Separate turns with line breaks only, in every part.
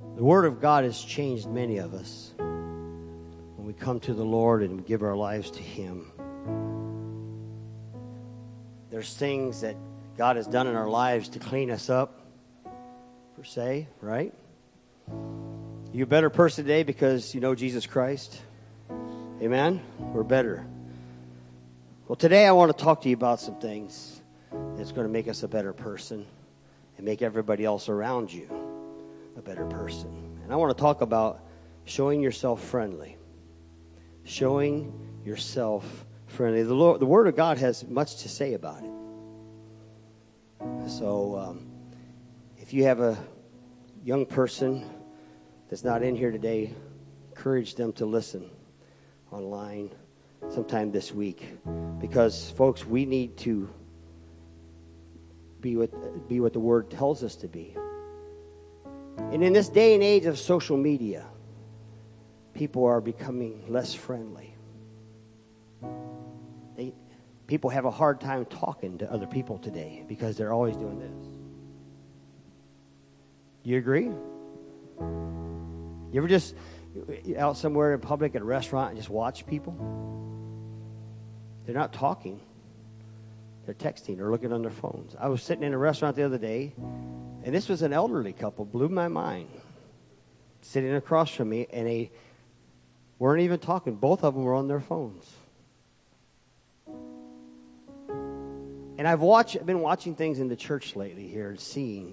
The Word of God has changed many of us when we come to the Lord and give our lives to Him. There's things that God has done in our lives to clean us up, per se, right? You a better person today because you know Jesus Christ? Amen? We're better. Well, today I want to talk to you about some things that's going to make us a better person and make everybody else around you a better person. And I want to talk about showing yourself friendly. Showing yourself friendly. The Word of God has much to say about it. So, if you have a young person that's not in here today, encourage them to listen online sometime this week. Because, folks, we need to be what the Word tells us to be. And in this day and age of social media, people are becoming less friendly. People have a hard time talking to other people today because they're always doing this. You agree? You ever just out somewhere in public at a restaurant and just watch people? They're not talking. They're texting or looking on their phones. I was sitting in a restaurant the other day, and this was an elderly couple. Blew my mind. Sitting across from me, and they weren't even talking. Both of them were on their phones. And I've been watching things in the church lately here and seeing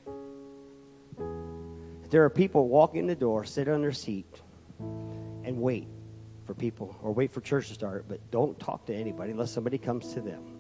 there are people walk in the door, sit on their seat, and wait for people, or wait for church to start, but don't talk to anybody unless somebody comes to them.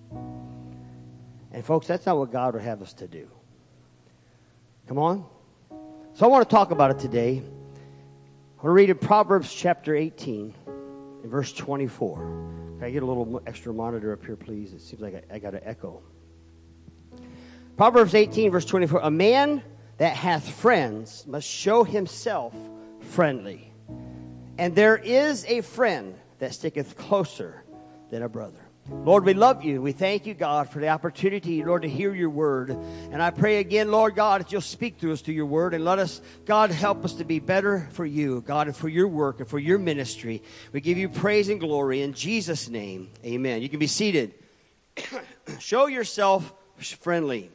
And folks, that's not what God would have us to do. Come on. So I want to talk about it today. I want to read in Proverbs chapter 18 and verse 24. Can I get a little extra monitor up here, please? It seems like I got an echo. Proverbs 18, verse 24. A man that hath friends must show himself friendly. And there is a friend that sticketh closer than a brother. Lord, we love you. We thank you, God, for the opportunity, Lord, to hear your word. And I pray again, Lord God, that you'll speak through us through your word. And let us, God, help us to be better for you, God, and for your work and for your ministry. We give you praise and glory in Jesus' name. Amen. You can be seated. Show yourself friendly.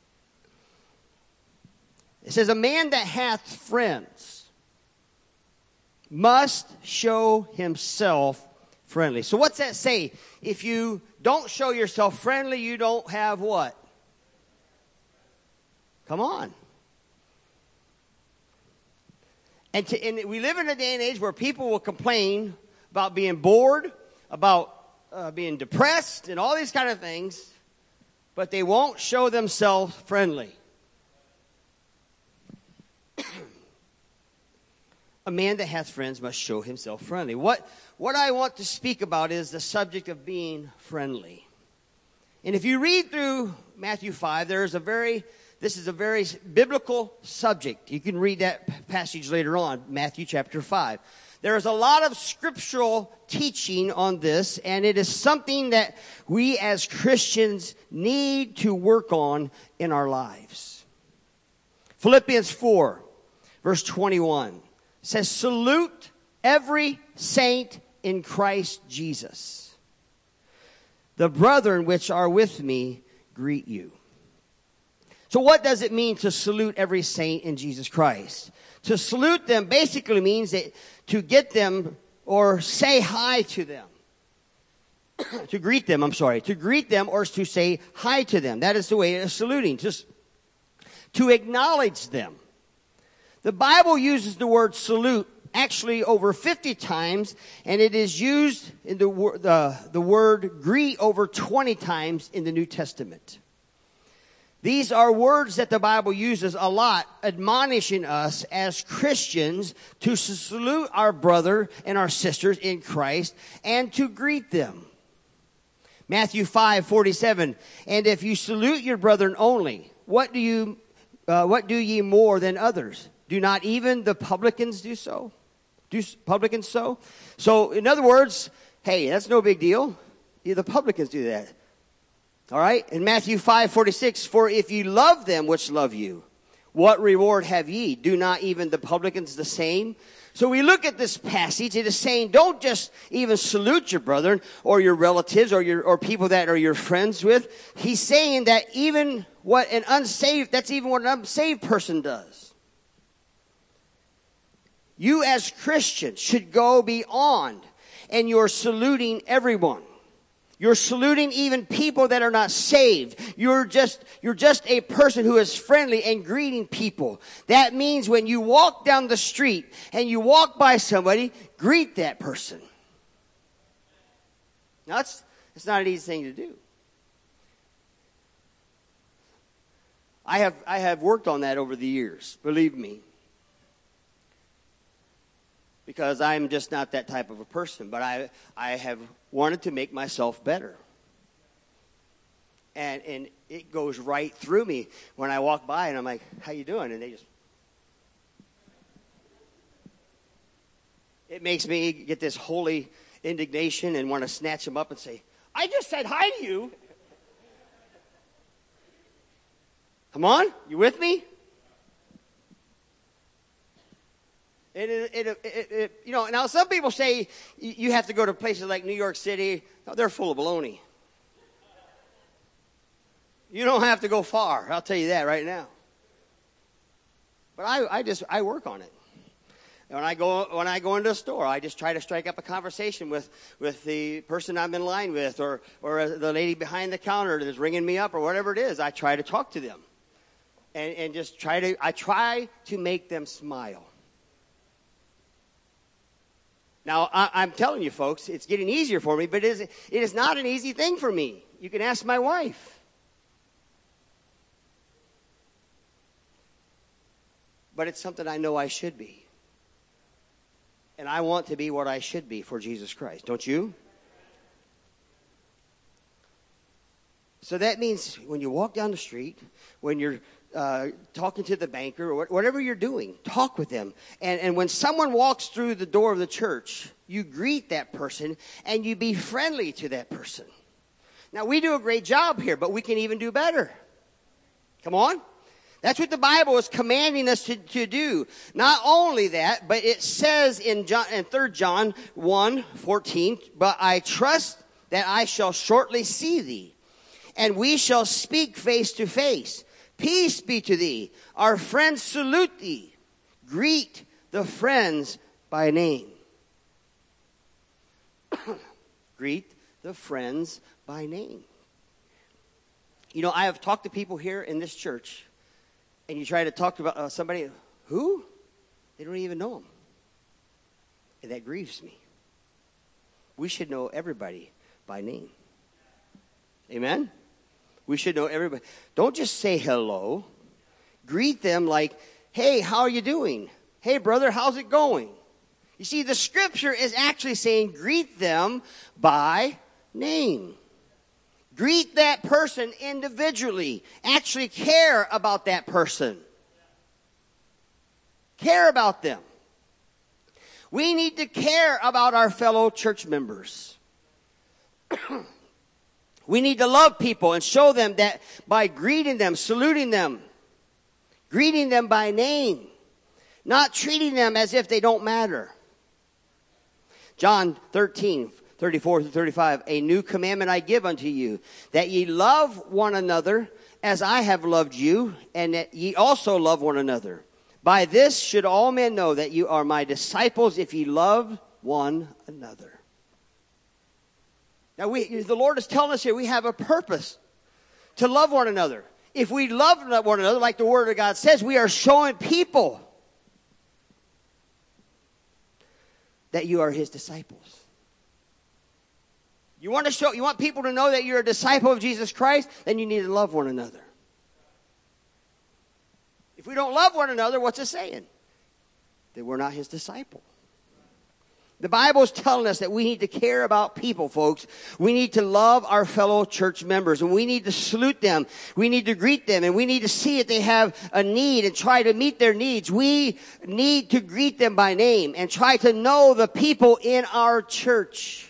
It says, a man that hath friends must show himself friendly. So what's that say? If you don't show yourself friendly, you don't have what? Come on. And we live in a day and age where people will complain about being bored, about being depressed, and all these kind of things, but they won't show themselves friendly. A man that hath friends must show himself friendly. What I want to speak about is the subject of being friendly. And if you read through Matthew 5, this is a very biblical subject. You can read that passage later on, Matthew chapter 5. There is a lot of scriptural teaching on this, and it is something that we as Christians need to work on in our lives. Philippians 4, verse 21. Says, salute every saint in Christ Jesus. The brethren which are with me greet you. So what does it mean to salute every saint in Jesus Christ? To salute them basically means that to get them or say hi to them. To greet them or to say hi to them. That is the way of saluting. Just to acknowledge them. The Bible uses the word salute actually over 50 times, and it is used in the word greet over 20 times in the New Testament. These are words that the Bible uses a lot, admonishing us as Christians to salute our brother and our sisters in Christ and to greet them. Matthew 5:47, and if you salute your brethren only, what do ye more than others? Do not even the publicans do so? Do publicans so? So, in other words, hey, that's no big deal. Yeah, the publicans do that. All right? In Matthew 5:46, for if you love them which love you, What reward have ye? Do not even the publicans the same? So we look at this passage. It is saying, don't just even salute your brethren or your relatives or people that are your friends with. He's saying that that's even what an unsaved person does. You as Christians should go beyond, and you're saluting everyone. You're saluting even people that are not saved. You're just a person who is friendly and greeting people. That means when you walk down the street and you walk by somebody, greet that person. Now, it's not an easy thing to do. I have worked on that over the years, believe me. Because I'm just not that type of a person. But I have wanted to make myself better. And it goes right through me when I walk by and I'm like, how you doing? And it makes me get this holy indignation and want to snatch them up and say, I just said hi to you. Come on, you with me? Now some people say you have to go to places like New York City. No, they're full of baloney. You don't have to go far. I'll tell you that right now. But I work on it. And when I go into a store, I just try to strike up a conversation with the person I'm in line with, or the lady behind the counter that's ringing me up, or whatever it is. I try to talk to them, and just try to make them smile. Now, I'm telling you, folks, it's getting easier for me, but it is not an easy thing for me. You can ask my wife. But it's something I know I should be. And I want to be what I should be for Jesus Christ. Don't you? So that means when you walk down the street, when you're talking to the banker or whatever you're doing, talk with them. And when someone walks through the door of the church, you greet that person and you be friendly to that person. Now, we do a great job here, but we can even do better. Come on. That's what the Bible is commanding us to do. Not only that, but it says in 3 John 1:14, but I trust that I shall shortly see thee, and we shall speak face to face. Peace be to thee. Our friends salute thee. Greet the friends by name. Greet the friends by name. You know, I have talked to people here in this church, and you try to talk about somebody, who? They don't even know them. And that grieves me. We should know everybody by name. Amen? We should know everybody. Don't just say hello. Greet them like, hey, how are you doing? Hey, brother, how's it going? You see, the scripture is actually saying greet them by name. Greet that person individually. Actually care about that person. Care about them. We need to care about our fellow church members. We need to love people and show them that by greeting them, saluting them, greeting them by name, not treating them as if they don't matter. John 13:34-35, a new commandment I give unto you, that ye love one another as I have loved you, and that ye also love one another. By this should all men know that you are my disciples, if ye love one another. Now, the Lord is telling us here we have a purpose to love one another. If we love one another, like the Word of God says, we are showing people that you are His disciples. You want people to know that you're a disciple of Jesus Christ, then you need to love one another. If we don't love one another, what's it saying? That we're not His disciple. The Bible is telling us that we need to care about people, folks. We need to love our fellow church members, and we need to salute them. We need to greet them, and we need to see if they have a need and try to meet their needs. We need to greet them by name and try to know the people in our church.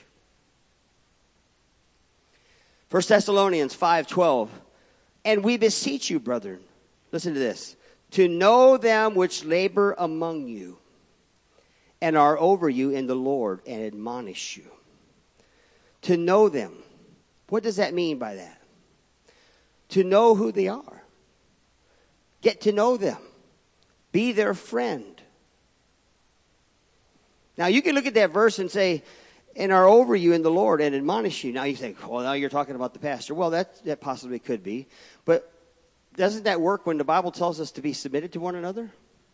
1 Thessalonians 5:12, and we beseech you, brethren, listen to this, to know them which labor among you and are over you in the Lord and admonish you. To know them. What does that mean by that? To know who they are. Get to know them. Be their friend. Now you can look at that verse and say, and are over you in the Lord and admonish you. Now you think, well, now you're talking about the pastor. Well, that possibly could be. But doesn't that work when the Bible tells us to be submitted to one another?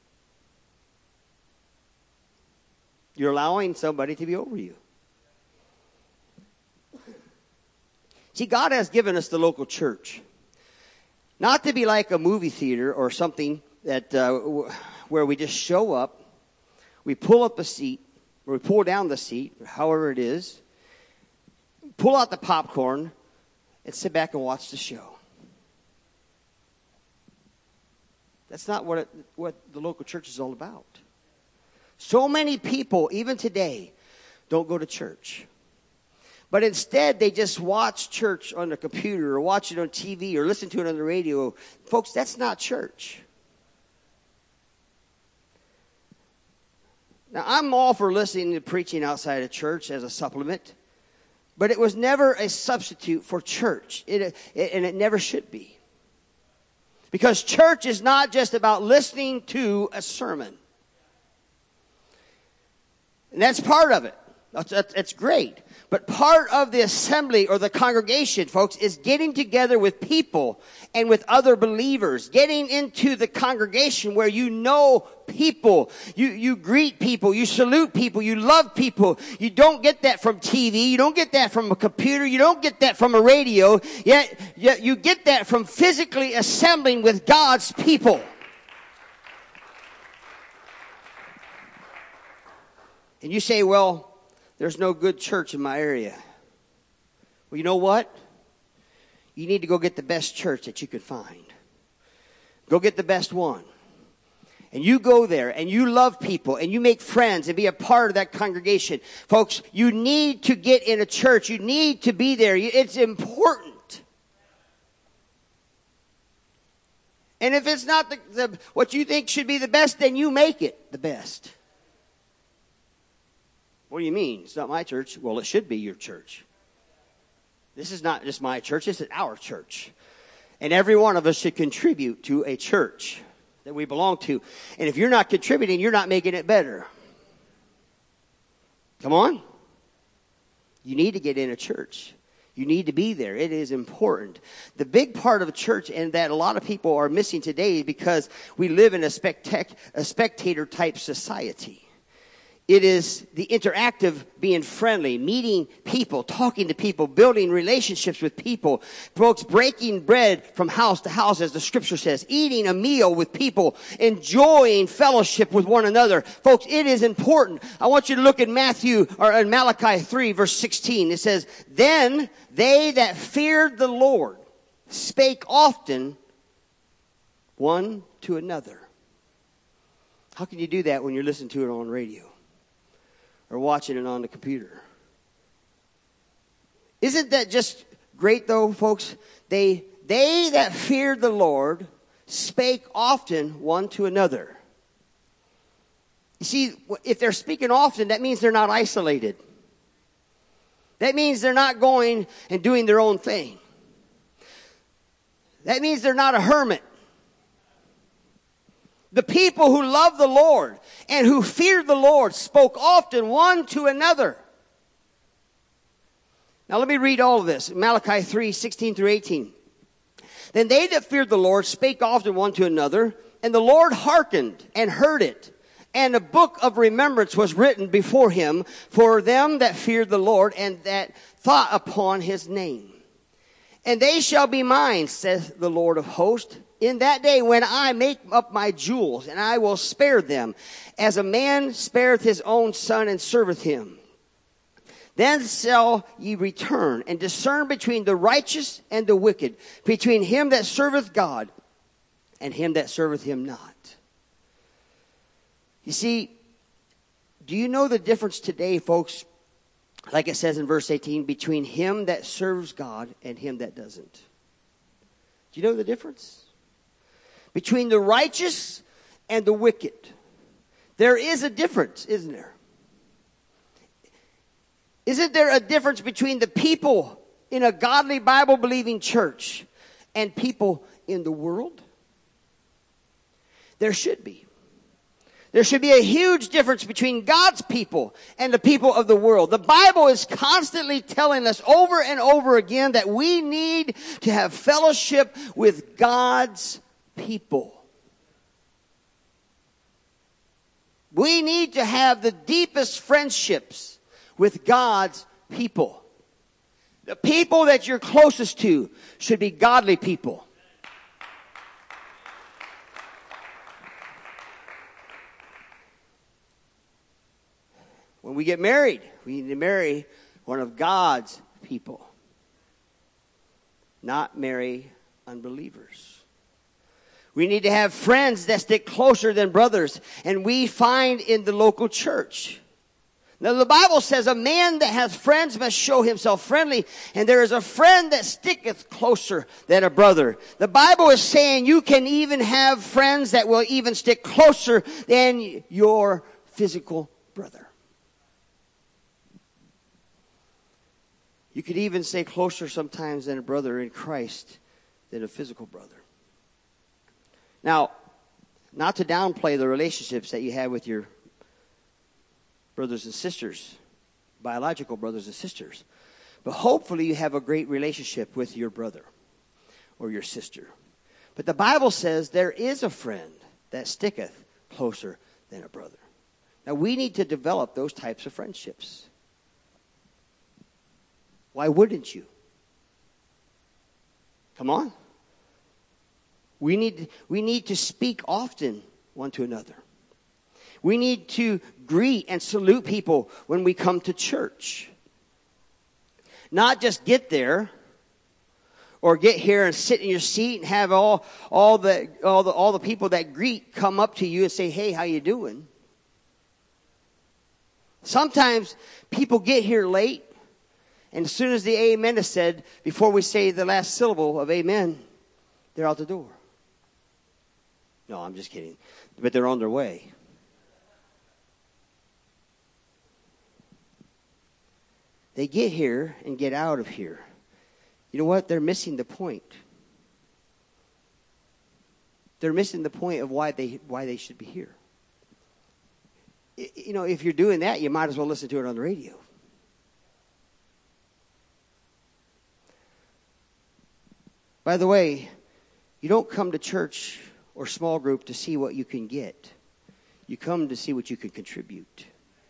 You're allowing somebody to be over you. See, God has given us the local church. Not to be like a movie theater or something that where we just show up, we pull up a seat, or we pull down the seat, however it is, pull out the popcorn, and sit back and watch the show. That's not what the local church is all about. So many people, even today, don't go to church. But instead, they just watch church on the computer or watch it on TV or listen to it on the radio. Folks, that's not church. Now, I'm all for listening to preaching outside of church as a supplement. But it was never a substitute for church. And it never should be. Because church is not just about listening to a sermon. And that's part of it. That's great. But part of the assembly or the congregation, folks, is getting together with people and with other believers. Getting into the congregation where you know people. You greet people. You salute people. You love people. You don't get that from TV. You don't get that from a computer. You don't get that from a radio. Yet you get that from physically assembling with God's people. And you say, well, there's no good church in my area. Well, you know what? You need to go get the best church that you can find. Go get the best one. And you go there and you love people and you make friends and be a part of that congregation. Folks, you need to get in a church. You need to be there. It's important. And if it's not what you think should be the best, then you make it the best. What do you mean? It's not my church. Well, it should be your church. This is not just my church. This is our church. And every one of us should contribute to a church that we belong to. And if you're not contributing, you're not making it better. Come on. You need to get in a church. You need to be there. It is important. The big part of a church, and that a lot of people are missing today, is because we live in a spectator-type society. It is the interactive being friendly, meeting people, talking to people, building relationships with people. Folks, breaking bread from house to house, as the scripture says. Eating a meal with people. Enjoying fellowship with one another. Folks, it is important. I want you to look at in Malachi 3, verse 16. It says, then they that feared the Lord spake often one to another. How can you do that when you're listening to it on radio? Or watching it on the computer. Isn't that just great though, folks? They that feared the Lord spake often one to another. You see, if they're speaking often, that means they're not isolated. That means they're not going and doing their own thing. That means they're not a hermit. The people who loved the Lord and who feared the Lord spoke often one to another. Now let me read all of this. Malachi 3, 16 through 18. Then they that feared the Lord spake often one to another, and the Lord hearkened and heard it. And a book of remembrance was written before him for them that feared the Lord and that thought upon his name. And they shall be mine, saith the Lord of hosts, in that day when I make up my jewels, and I will spare them, as a man spareth his own son and serveth him. Then shall ye return and discern between the righteous and the wicked, between him that serveth God and him that serveth him not. You see, do you know the difference today, folks, like it says in verse 18, between him that serves God and him that doesn't? Do you know the difference? between the righteous and the wicked. There is a difference, isn't there? Isn't there a difference between the people in a godly Bible-believing church and people in the world? There should be. There should be a huge difference between God's people and the people of the world. The Bible is constantly telling us over and over again that we need to have fellowship with God's people. We need to have the deepest friendships with God's people. The people that you're closest to should be godly people. When we get married, we need to marry one of God's people, not marry unbelievers. We need to have friends that stick closer than brothers, and we find in the local church. Now the Bible says a man that hath friends must show himself friendly, and there is a friend that sticketh closer than a brother. The Bible is saying you can even have friends that will even stick closer than your physical brother. You could even stay closer sometimes than a brother in Christ than a physical brother. Now, not to downplay the relationships that you have with your brothers and sisters, biological brothers and sisters, but hopefully you have a great relationship with your brother or your sister. But the Bible says there is a friend that sticketh closer than a brother. Now, we need to develop those types of friendships. Why wouldn't you? Come on. We need to speak often one to another. We need to greet and salute people when we come to church. Not just get there or get here and sit in your seat and have all the people that greet come up to you and say, "Hey, how you doing?" Sometimes people get here late, and as soon as the amen is said, before we say the last syllable of amen, they're out the door. No, I'm just kidding. But they're on their way. They get here and get out of here. You know what? They're missing the point. They're missing the point of why they should be here. You know, if you're doing that, you might as well listen to it on the radio. By the way, you don't come to church or small group to see what you can get. You come to see what you can contribute.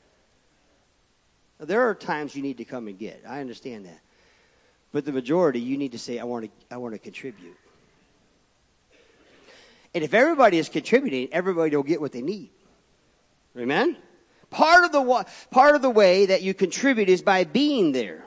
Now, there are times you need to come and get. I understand that. But the majority, you need to say, I want to contribute. And if everybody is contributing, everybody will get what they need. Amen? Part of the way that you contribute is by being there.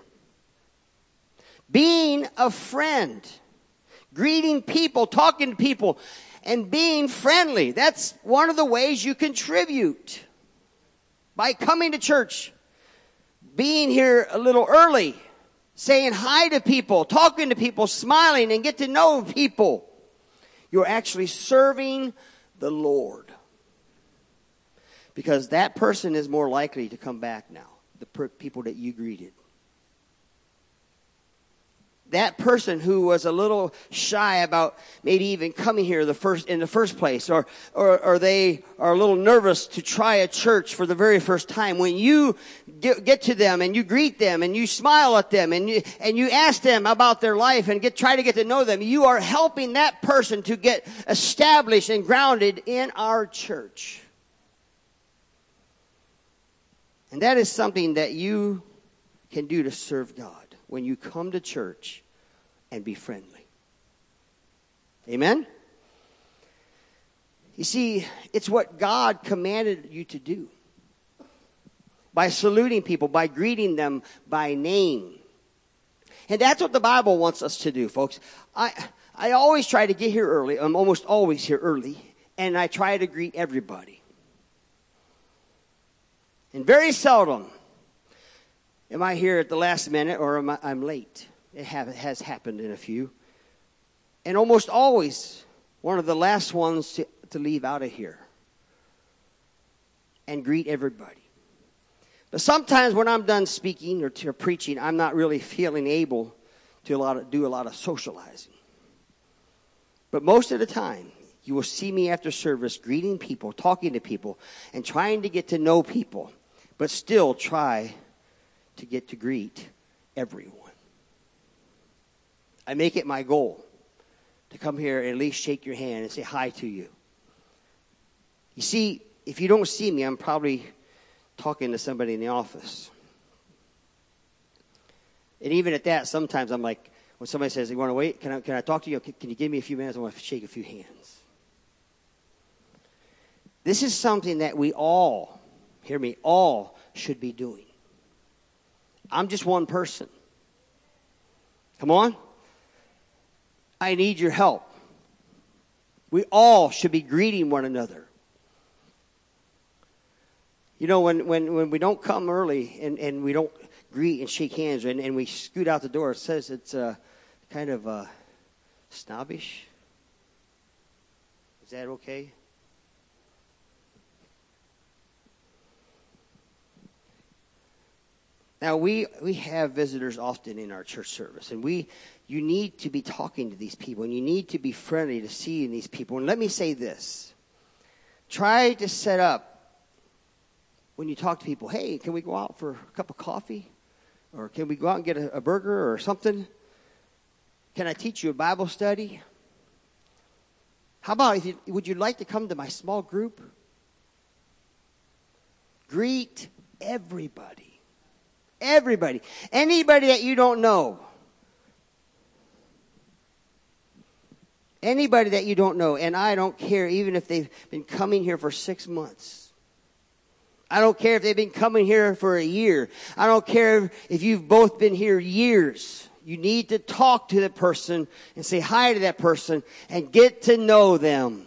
Being a friend. Greeting people, talking to people, and being friendly. That's one of the ways you contribute. By coming to church, being here a little early, saying hi to people, talking to people, smiling, and get to know people. You're actually serving the Lord. Because that person is more likely to come back now, the people that you greeted. That person who was a little shy about maybe even coming here in the first place, or they are a little nervous to try a church for the very first time. When you get to them and you greet them and you smile at them and you ask them about their life and try to get to know them, you are helping that person to get established and grounded in our church. And that is something that you can do to serve God. When you come to church and be friendly. Amen? You see, it's what God commanded you to do. By saluting people, by greeting them by name. And that's what the Bible wants us to do, folks. I always try to get here early. I'm almost always here early. And I try to greet everybody. And very seldom am I here at the last minute or I'm late. It has happened in a few. And almost always one of the last ones to leave out of here and greet everybody. But sometimes when I'm done speaking or preaching, I'm not really feeling able to do a lot of socializing. But most of the time, you will see me after service greeting people, talking to people, and trying to get to know people, but still try to get to greet everyone. I make it my goal to come here and at least shake your hand and say hi to you. You see, if you don't see me, I'm probably talking to somebody in the office. And even at that, sometimes I'm like, when somebody says, you want to wait? Can I talk to you? Can you give me a few minutes? I want to shake a few hands. This is something that we all, hear me, all should be doing. I'm just one person. Come on. I need your help. We all should be greeting one another. You know, when we don't come early and we don't greet and shake hands and we scoot out the door, it says it's kind of snobbish. Is that okay? Now, we have visitors often in our church service, and you need to be talking to these people, and you need to be friendly to seeing these people. And let me say this. Try to set up, when you talk to people, hey, can we go out for a cup of coffee? Or can we go out and get a burger or something? Can I teach you a Bible study? How about, would you like to come to my small group? Greet everybody. Everybody. Anybody that you don't know. Anybody that you don't know. And I don't care even if they've been coming here for 6 months. I don't care if they've been coming here for a year. I don't care if you've both been here years. You need to talk to the person and say hi to that person and get to know them.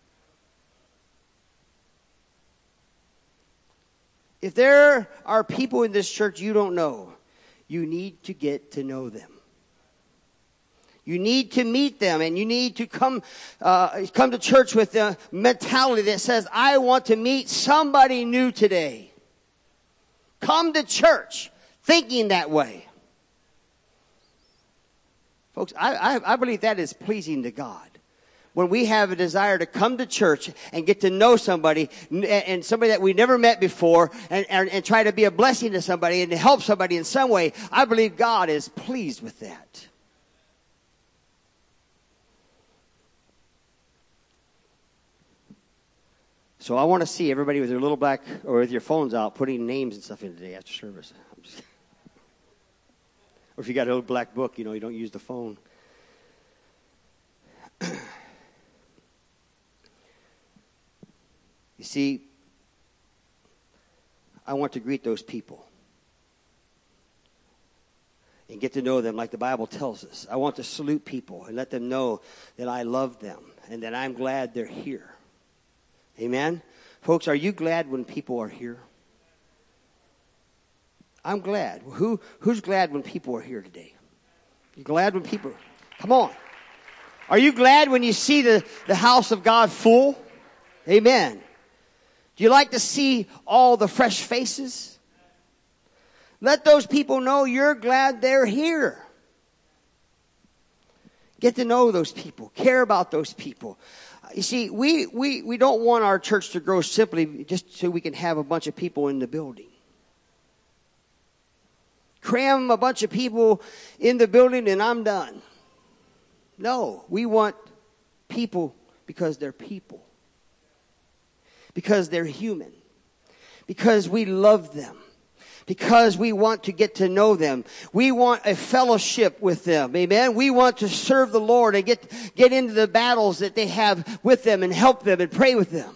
If there are people in this church you don't know, you need to get to know them. You need to meet them, and you need to come to church with the mentality that says, I want to meet somebody new today. Come to church thinking that way. Folks, I believe that is pleasing to God. When we have a desire to come to church and get to know somebody, and somebody that we never met before, and try to be a blessing to somebody and to help somebody in some way, I believe God is pleased with that. So I want to see everybody with their little black, or with your phones out, putting names and stuff in today after service. Or if you got a little black book, you don't use the phone. You see, I want to greet those people and get to know them like the Bible tells us. I want to salute people and let them know that I love them and that I'm glad they're here. Amen? Folks, are you glad when people are here? I'm glad. Who's glad when people are here today? You glad when people... Come on. Are you glad when you see the house of God full? Amen. Do you like to see all the fresh faces? Let those people know you're glad they're here. Get to know those people. Care about those people. You see, we don't want our church to grow simply just so we can have a bunch of people in the building. Cram a bunch of people in the building and I'm done. No, we want people because they're people. Because they're human. Because we love them. Because we want to get to know them. We want a fellowship with them. Amen. We want to serve the Lord and get into the battles that they have with them and help them and pray with them.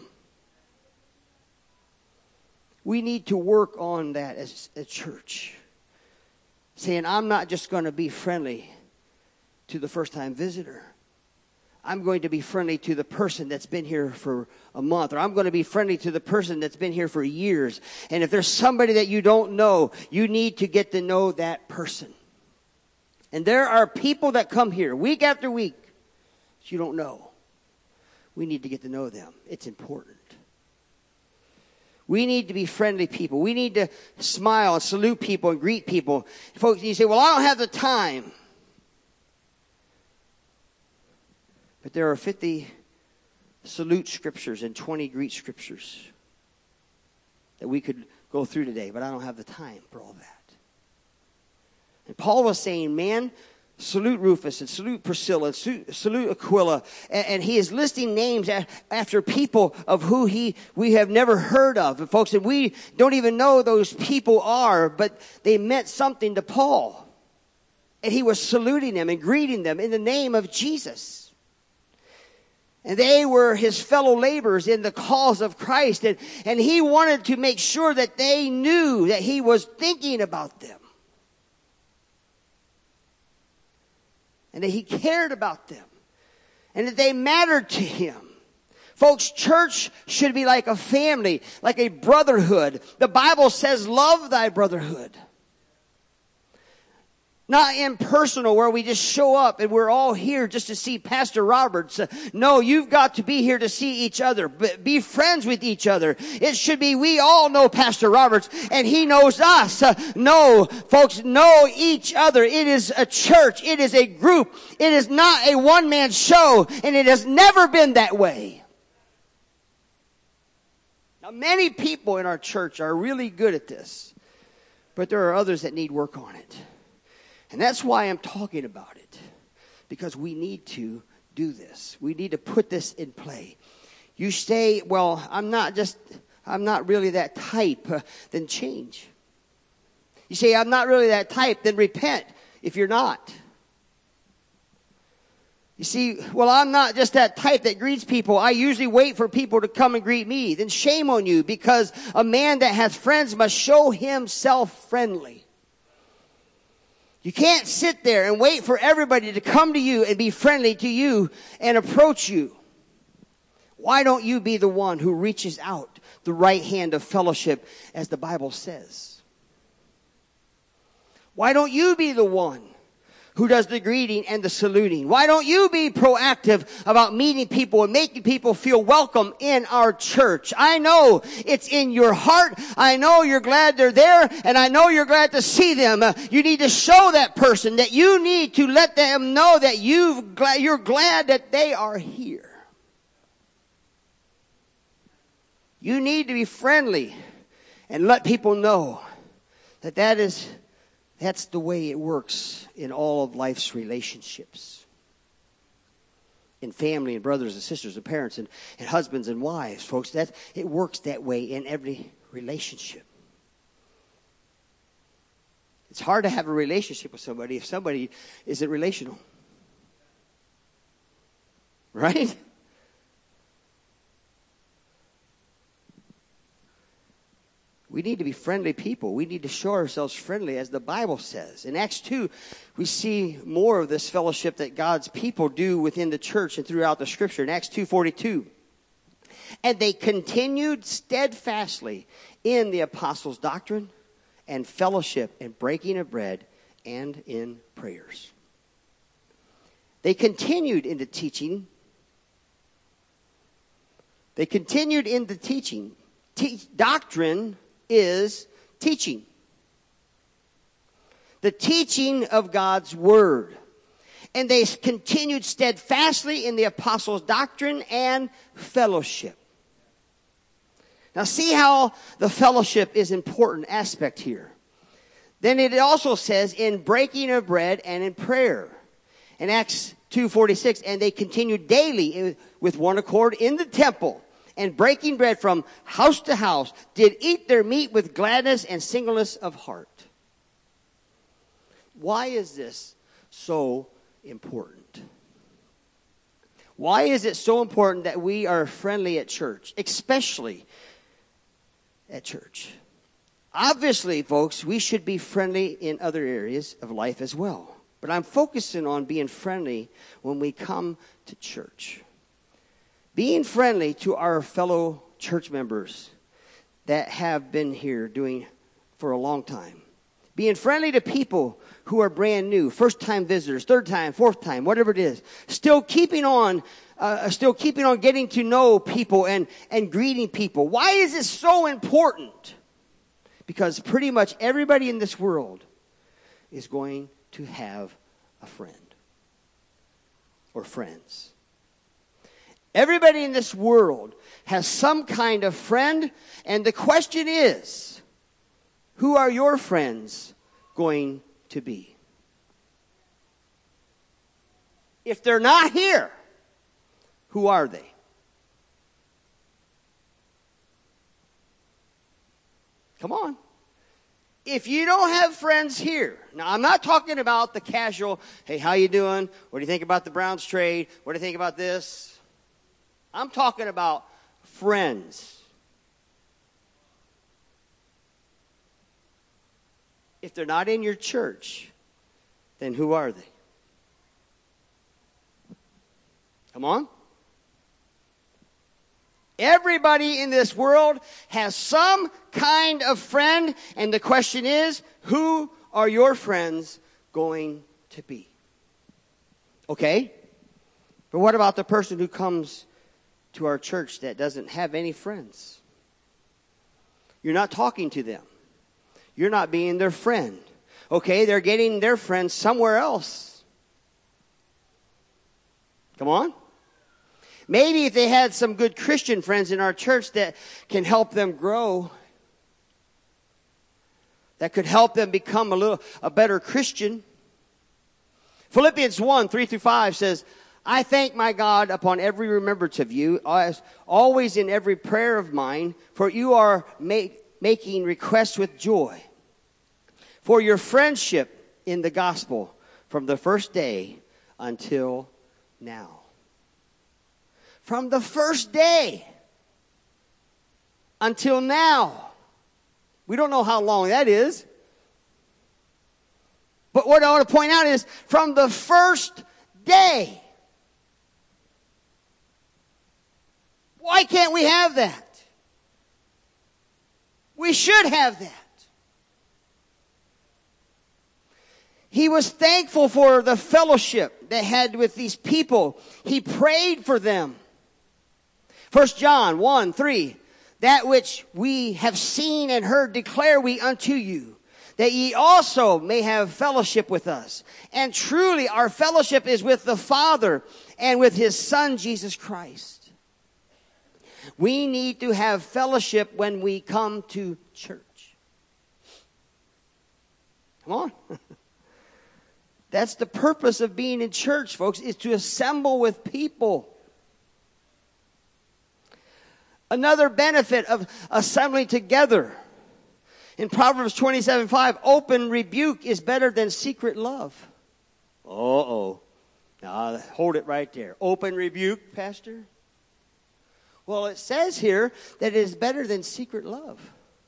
We need to work on that as a church. Saying, I'm not just going to be friendly to the first-time visitor. I'm going to be friendly to the person that's been here for a month. Or I'm going to be friendly to the person that's been here for years. And if there's somebody that you don't know, you need to get to know that person. And there are people that come here week after week that you don't know. we need to get to know them. It's important. We need to be friendly people. We need to smile and salute people and greet people. Folks, you say, well, I don't have the time. But there are 50 salute scriptures and 20 greet scriptures that we could go through today, but I don't have the time for all that. And Paul was saying, man, salute Rufus and salute Priscilla and salute Aquila. And he is listing names after people of who we have never heard of. And folks, and we don't even know those people are, but they meant something to Paul. And he was saluting them and greeting them in the name of Jesus. And they were his fellow laborers in the cause of Christ. And he wanted to make sure that they knew that he was thinking about them. And that he cared about them. And that they mattered to him. Folks, church should be like a family, like a brotherhood. The Bible says, love thy brotherhood. Not impersonal where we just show up and we're all here just to see Pastor Roberts. No, you've got to be here to see each other. Be friends with each other. It should be we all know Pastor Roberts and he knows us. No, folks, know each other. It is a church. It is a group. It is not a one-man show, and it has never been that way. Now, many people in our church are really good at this, but there are others that need work on it. And that's why I'm talking about it. Because we need to do this. We need to put this in play. You say, well, I'm not really that type. Then change. You say, I'm not really that type. Then repent if you're not. You see, well, I'm not just that type that greets people. I usually wait for people to come and greet me. Then shame on you, because a man that has friends must show himself friendly. You can't sit there and wait for everybody to come to you and be friendly to you and approach you. Why don't you be the one who reaches out the right hand of fellowship, as the Bible says? Why don't you be the one who does the greeting and the saluting? Why don't you be proactive about meeting people and making people feel welcome in our church? I know it's in your heart. I know you're glad they're there, and I know you're glad to see them. You need to show that person that you need to let them know that you're glad that they are here. You need to be friendly and let people know that that's the way it works in all of life's relationships. In family and brothers and sisters and parents and husbands and wives, folks. It works that way in every relationship. It's hard to have a relationship with somebody if somebody isn't relational. Right? We need to be friendly people. We need to show ourselves friendly, as the Bible says. In Acts 2, we see more of this fellowship that God's people do within the church and throughout the Scripture. In Acts 2:42, and they continued steadfastly in the apostles' doctrine and fellowship and breaking of bread and in prayers. They continued in the teaching. They continued in the teaching. Doctrine is teaching. The teaching of God's word. And they continued steadfastly in the apostles' doctrine and fellowship. Now see how the fellowship is an important aspect here. Then it also says in breaking of bread and in prayer. In Acts 2:46, and they continued daily with one accord in the temple, and breaking bread from house to house, did eat their meat with gladness and singleness of heart. Why is this so important? Why is it so important that we are friendly at church, especially at church? Obviously, folks, we should be friendly in other areas of life as well. But I'm focusing on being friendly when we come to church. Being friendly to our fellow church members that have been here doing for a long time. Being friendly to people who are brand new, first-time visitors, third time, fourth time, whatever it is. Still keeping on still keeping on getting to know people and greeting people. Why is this so important? Because pretty much everybody in this world is going to have a friend or friends. Everybody in this world has some kind of friend, and the question is, who are your friends going to be? If they're not here, who are they? Come on. If you don't have friends here, now I'm not talking about the casual, hey, how you doing? What do you think about the Browns trade? What do you think about this? I'm talking about friends. If they're not in your church, then who are they? Come on. Everybody in this world has some kind of friend, and the question is, who are your friends going to be? Okay? But what about the person who comes to our church that doesn't have any friends? You're not talking to them. You're not being their friend. Okay, they're getting their friends somewhere else. Come on. Maybe if they had some good Christian friends in our church that can help them grow, that could help them become a better Christian. Philippians 1, 3-5 says, I thank my God upon every remembrance of you, as always in every prayer of mine, for you are making requests with joy for your friendship in the gospel from the first day until now. From the first day until now. We don't know how long that is. But what I want to point out is from the first day. Why can't we have that? We should have that. He was thankful for the fellowship they had with these people. He prayed for them. 1 John 1, 3, that which we have seen and heard declare we unto you, that ye also may have fellowship with us. And truly our fellowship is with the Father and with his Son, Jesus Christ. We need to have fellowship when we come to church. Come on. That's the purpose of being in church, folks, is to assemble with people. Another benefit of assembling together. In Proverbs 27:5, open rebuke is better than secret love. Uh-oh. Now, hold it right there. Open rebuke, Pastor? Well, it says here that it is better than secret love.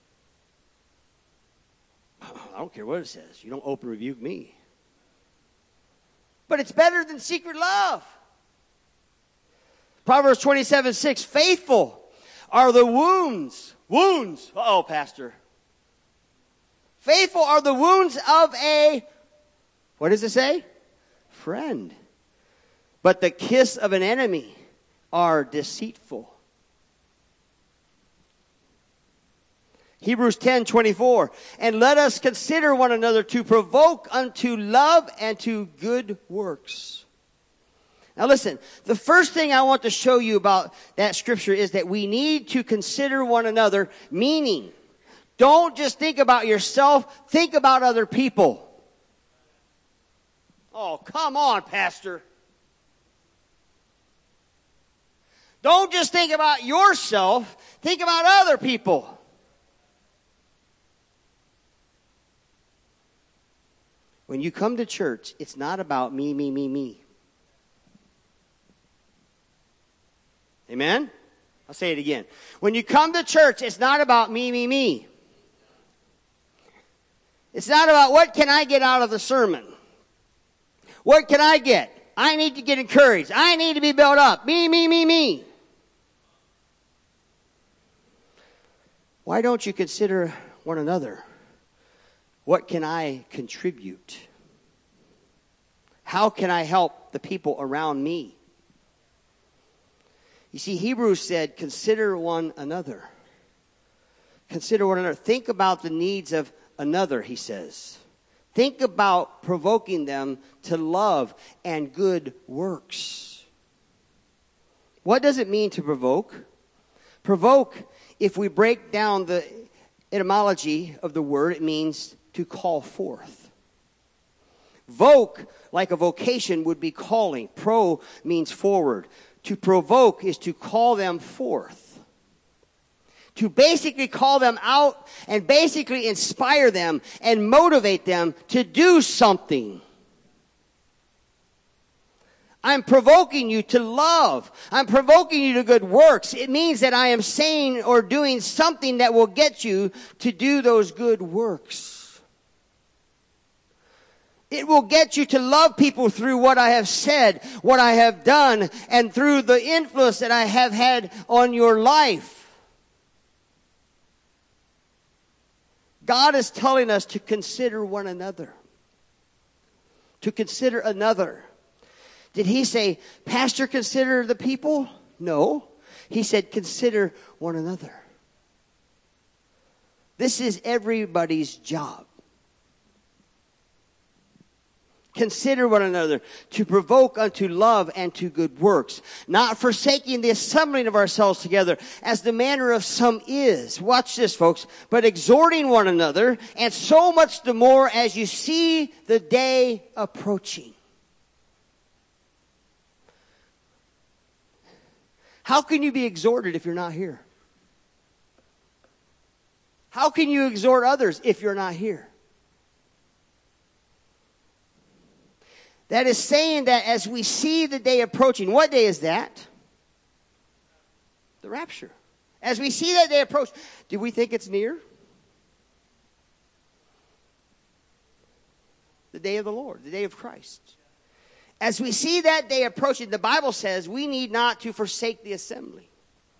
I don't care what it says. You don't open rebuke me. But it's better than secret love. Proverbs 27:6, faithful are the wounds. Wounds. Uh-oh, Pastor. Faithful are the wounds of a, what does it say? Friend. But the kiss of an enemy are deceitful. Hebrews 10:24. And let us consider one another to provoke unto love and to good works. Now listen, the first thing I want to show you about that scripture is that we need to consider one another, meaning, don't just think about yourself, think about other people. Oh, come on, Pastor. Don't just think about yourself, think about other people. When you come to church, it's not about me, me, me, me. Amen? I'll say it again. When you come to church, it's not about me, me, me. It's not about what can I get out of the sermon. What can I get? I need to get encouraged. I need to be built up. Me, me, me, me. Why don't you consider one another? What can I contribute? How can I help the people around me? You see, Hebrews said, consider one another. Consider one another. Think about the needs of another, he says. Think about provoking them to love and good works. What does it mean to provoke? Provoke, if we break down the etymology of the word, it means to call forth. Voke, like a vocation, would be calling. Pro means forward. To provoke is to call them forth. To basically call them out and basically inspire them and motivate them to do something. I'm provoking you to love. I'm provoking you to good works. It means that I am saying or doing something that will get you to do those good works. It will get you to love people through what I have said, what I have done, and through the influence that I have had on your life. God is telling us to consider one another. To consider another. Did he say, Pastor, consider the people? No. He said, consider one another. This is everybody's job. Consider one another, to provoke unto love and to good works, not forsaking the assembling of ourselves together, as the manner of some is. Watch this, folks. But exhorting one another, and so much the more as you see the day approaching. How can you be exhorted if you're not here? How can you exhort others if you're not here? That is saying that as we see the day approaching, what day is that? The rapture. As we see that day approach, do we think it's near? The day of the Lord, the day of Christ. As we see that day approaching, the Bible says we need not to forsake the assembly.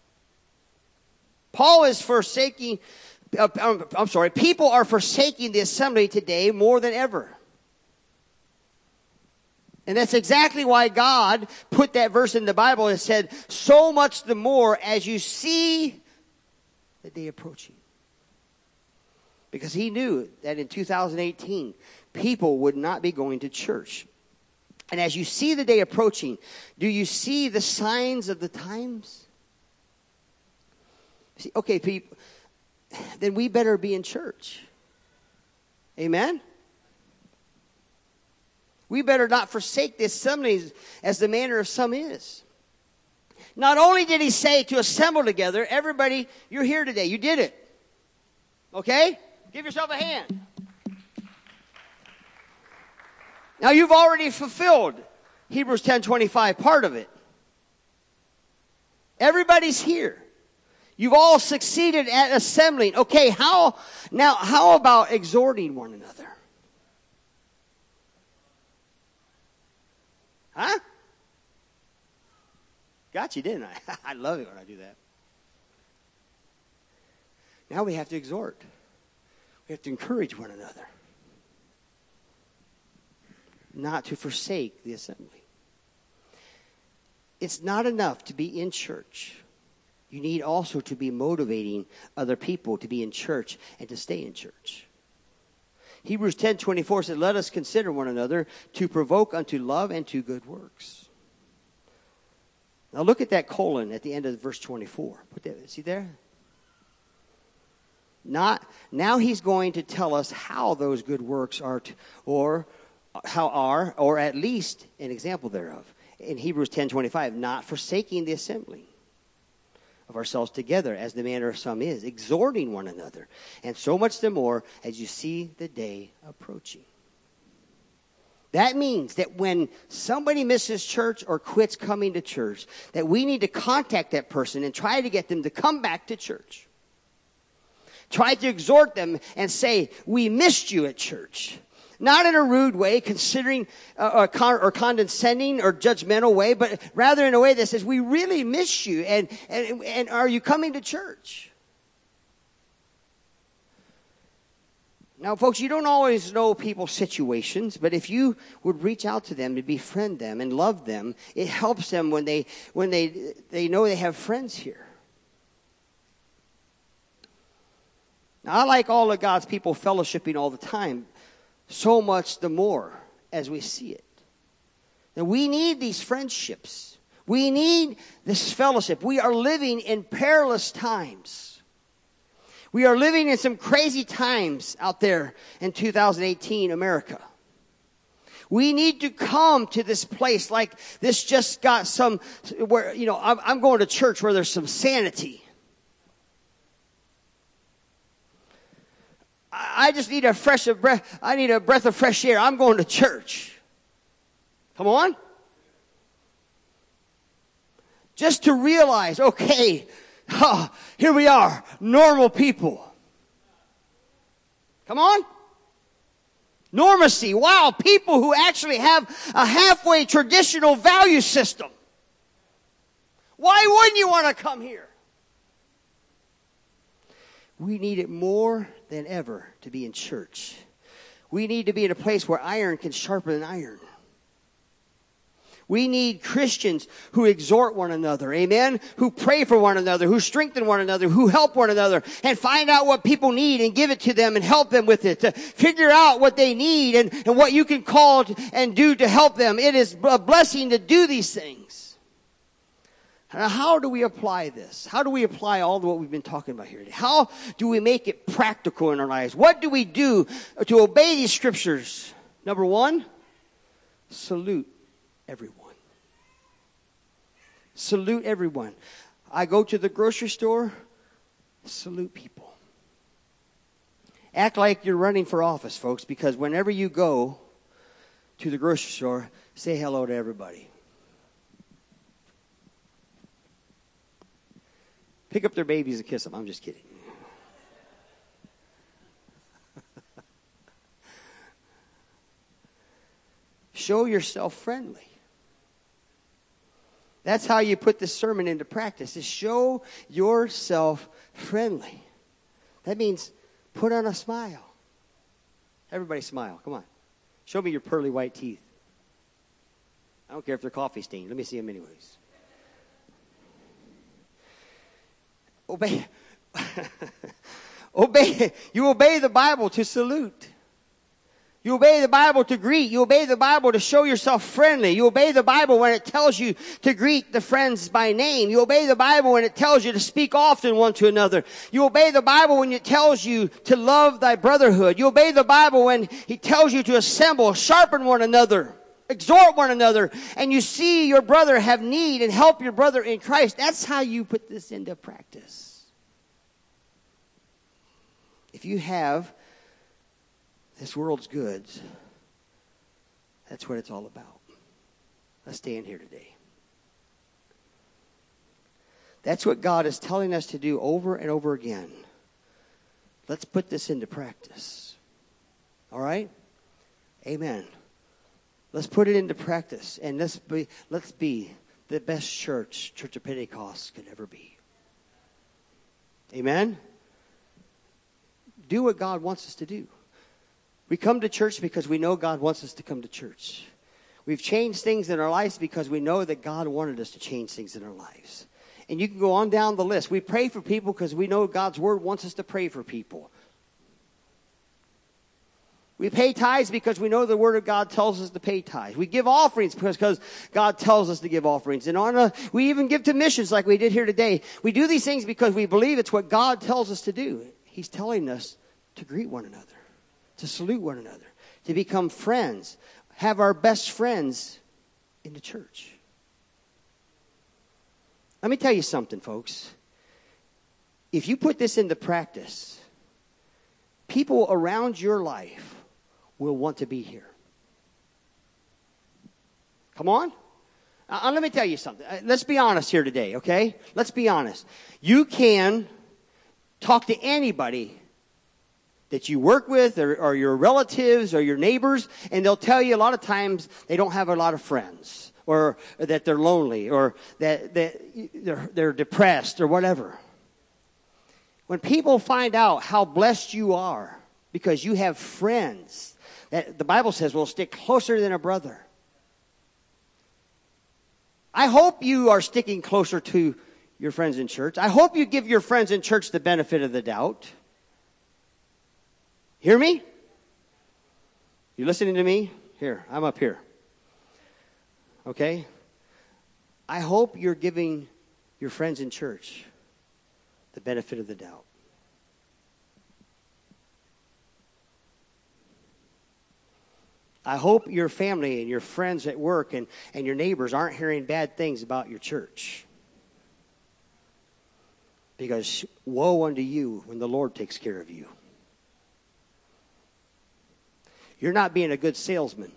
Paul is forsaking, people are forsaking the assembly today more than ever. And that's exactly why God put that verse in the Bible and said, so much the more as you see the day approaching. Because he knew that in 2018, people would not be going to church. And as you see the day approaching, do you see the signs of the times? See, okay, people, then we better be in church. Amen? We better not forsake the assemblies as the manner of some is. Not only did he say to assemble together, everybody, you're here today. You did it. Okay? Give yourself a hand. Now you've already fulfilled Hebrews 10:25, part of it. Everybody's here. You've all succeeded at assembling. Okay, how about exhorting one another? Huh? Got you, didn't I? I love it when I do that. Now we have to exhort. We have to encourage one another. Not to forsake the assembly. It's not enough to be in church. You need also to be motivating other people to be in church and to stay in church. Hebrews 10:24 said, let us consider one another to provoke unto love and to good works. Now look at that colon at the end of verse 24. Put that, see there? Now he's going to tell us how those good works are, or at least an example thereof. In Hebrews 10:25, not forsaking the assembly of ourselves together, as the manner of some is, exhorting one another, and so much the more as you see the day approaching. That means that when somebody misses church or quits coming to church, that we need to contact that person and try to get them to come back to church. Try to exhort them and say, we missed you at church. Not in a rude way, considering or condescending or judgmental way, but rather in a way that says, we really miss you, and are you coming to church? Now, folks, you don't always know people's situations, but if you would reach out to them and befriend them and love them, it helps them when they know they have friends here. Now, I like all of God's people fellowshipping all the time, so much the more as we see it. And we need these friendships. We need this fellowship. We are living in perilous times. We are living in some crazy times out there in 2018 America. We need to come to this place like this just got some, where, I'm going to church where there's some sanity. I just need a breath. I need a breath of fresh air. I'm going to church. Come on. Just to realize, okay, here we are, normal people. Come on. Normacy. Wow, people who actually have a halfway traditional value system. Why wouldn't you want to come here? We need it more than ever to be in church. We need to be in a place where iron can sharpen iron. We need Christians who exhort one another, amen? Who pray for one another, who strengthen one another, who help one another, and find out what people need and give it to them and help them with it. To figure out what they need and what you can call and do to help them. It is a blessing to do these things. Now, how do we apply this? How do we apply all of what we've been talking about here today? How do we make it practical in our lives? What do we do to obey these scriptures? Number one, salute everyone. Salute everyone. I go to the grocery store, salute people. Act like you're running for office, folks, because whenever you go to the grocery store, say hello to everybody. Pick up their babies and kiss them. I'm just kidding. Show yourself friendly. That's how you put this sermon into practice, is show yourself friendly. That means put on a smile. Everybody smile. Come on. Show me your pearly white teeth. I don't care if they're coffee stained. Let me see them anyways. Obey. You obey the Bible to salute. You obey the Bible to greet. You obey the Bible to show yourself friendly. You obey the Bible when it tells you to greet the friends by name. You obey the Bible when it tells you to speak often one to another. You obey the Bible when it tells you to love thy brotherhood. You obey the Bible when he tells you to assemble, sharpen one another, exhort one another, and you see your brother have need and help your brother in Christ. That's how you put this into practice. If you have this world's goods, that's what it's all about. Let's stay in here today. That's what God is telling us to do over and over again. Let's put this into practice. All right? Amen. Let's put it into practice, and let's be the best church of Pentecost could ever be. Amen? Do what God wants us to do. We come to church because we know God wants us to come to church. We've changed things in our lives because we know that God wanted us to change things in our lives. And you can go on down the list. We pray for people because we know God's word wants us to pray for people. We pay tithes because we know the word of God tells us to pay tithes. We give offerings because God tells us to give offerings. And we even give to missions like we did here today. We do these things because we believe it's what God tells us to do. He's telling us to greet one another, to salute one another, to become friends, have our best friends in the church. Let me tell you something, folks. If you put this into practice, people around your life will want to be here. Come on. Let me tell you something. Let's be honest here today, okay? Let's be honest. You can talk to anybody that you work with or your relatives or your neighbors, and they'll tell you a lot of times they don't have a lot of friends, or that they're lonely, or that they're depressed or whatever. When people find out how blessed you are because you have friends that the Bible says will stick closer than a brother. I hope you are sticking closer to your friends in church. I hope you give your friends in church the benefit of the doubt. Hear me? You listening to me? Here, I'm up here. Okay? I hope you're giving your friends in church the benefit of the doubt. I hope your family and your friends at work and your neighbors aren't hearing bad things about your church. Because woe unto you when the Lord takes care of you. You're not being a good salesman.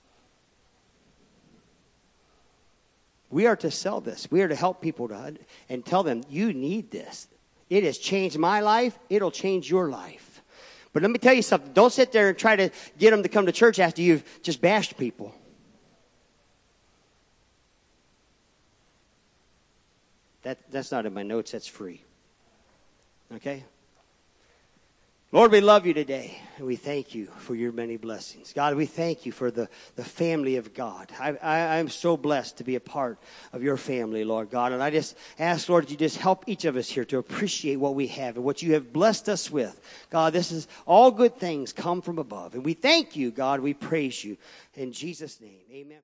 We are to sell this. We are to help people and tell them, you need this. It has changed my life. It'll change your life. But let me tell you something. Don't sit there and try to get them to come to church after you've just bashed people. That's not in my notes. That's free. Okay? Lord, we love you today, and we thank you for your many blessings. God, we thank you for the family of God. I'm so blessed to be a part of your family, Lord God. And I just ask, Lord, that you just help each of us here to appreciate what we have and what you have blessed us with. God, this is all good things come from above. And we thank you, God. We praise you. In Jesus' name, amen.